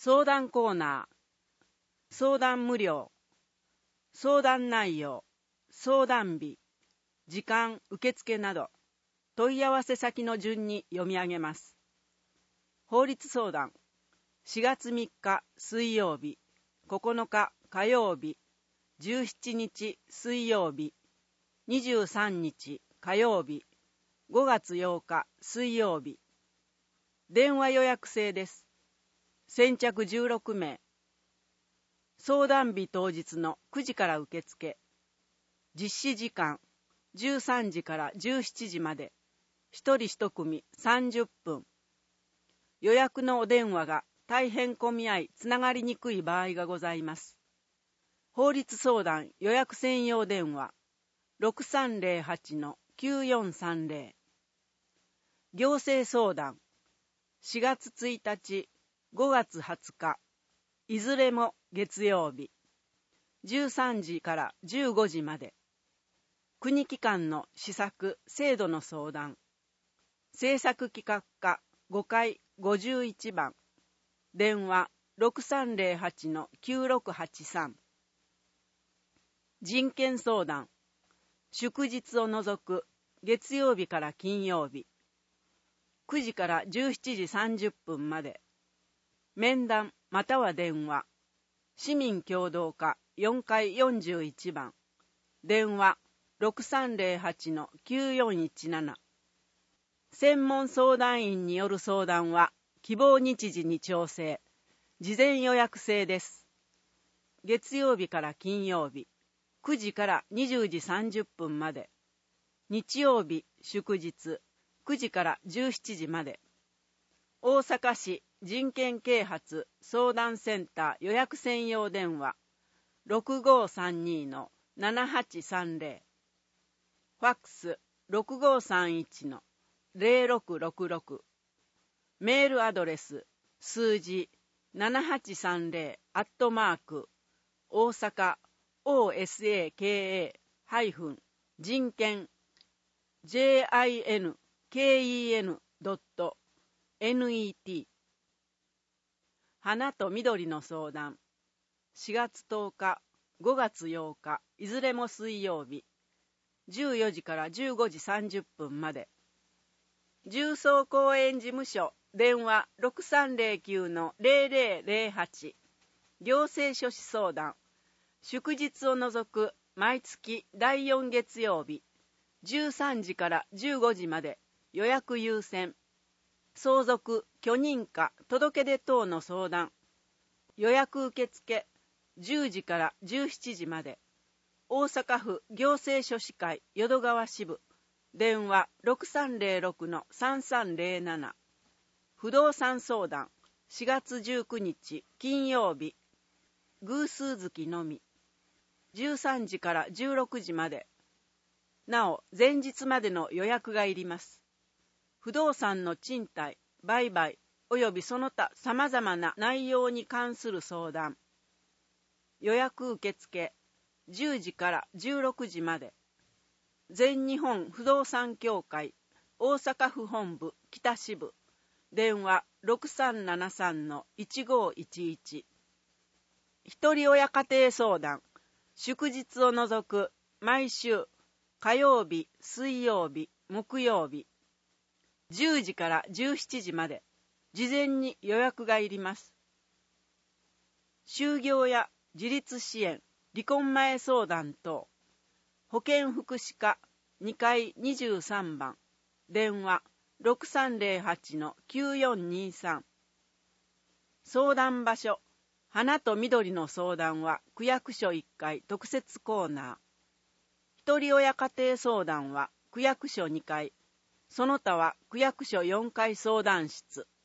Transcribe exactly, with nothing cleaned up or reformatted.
相談コーナー、相談無料、相談内容、相談日、時間受付など、問い合わせ先の順に読み上げます。法律相談、しがつみっか水曜日、ここのか火曜日、じゅうしちにち水曜日、にじゅうさんにち火曜日、ごがつようか水曜日。電話予約制です。先着じゅうろくめい。相談日当日のくじから受付。実施時間じゅうさんじからじゅうしちじまで。一人一組さんじゅっぷん。予約のお電話が大変混み合いつながりにくい場合がございます。法律相談予約専用電話 ろくさんぜろはちのきゅうよんさんぜろ。行政相談しがつついたち、ごがつはつか、いずれも月曜日、じゅうさんじからじゅうごじまで。国機関の施策・制度の相談。政策企画課ごかいごじゅういちばん。電話 ろくさんぜろはちのきゅうろくはちさん。人権相談。祝日を除く月曜日から金曜日。くじからじゅうしちじさんじゅっぷんまで。面談または電話。市民協働課よんかいよんじゅういちばん。電話 ろくさんぜろはちのきゅうよんいちなな。専門相談員による相談は希望日時に調整。事前予約制です。月曜日から金曜日、くじからにじゅうじさんじゅっぷんまで。日曜日、祝日、くじからじゅうしちじまで。大阪市人権啓発相談センター予約専用電話 ろくごさんにのななはちさんぜろ。ファックス ろくごさんいちのぜろろくろくろく。メールアドレス数字ななはちさんぜろアットマーク大阪 オーエスエーケーエー 人権 ジェイアイエヌケーイーエヌ ドット ネット。 花と緑の相談。しがつとおか、ごがつようか、いずれも水曜日。じゅうよじからじゅうごじさんじゅっぷんまで。重曹公園事務所電話 ろくさんぜろきゅうのぜろぜろぜろはち。行政書士相談。祝日を除く毎月だいよん月曜日。じゅうさんじからじゅうごじまで。予約優先。相続、許認可、届け出等の相談。予約受付じゅうじからじゅうしちじまで。大阪府行政書士会淀川支部。電話 ろくさんぜろろくのさんさんぜろなな。不動産相談しがつじゅうくにち金曜日。偶数月のみ。じゅうさんじからじゅうろくじまで。なお前日までの予約がいります。不動産の賃貸、売買およびその他さまざまな内容に関する相談。予約受付じゅうじからじゅうろくじまで。全日本不動産協会大阪府本部北支部。電話 ろくさんななさんのいちごいちいち。一人親家庭相談。祝日を除く毎週火曜日、水曜日、木曜日。じゅうじからじゅうしちじまで。事前に予約がいります。就業や自立支援、離婚前相談等。保健福祉課にかいにじゅうさんばん。電話 ろくさんぜろはちのきゅうよんにさん。相談場所。花と緑の相談は区役所いっかい特設コーナー。一人親家庭相談は区役所にかい。その他は区役所よんかい相談室。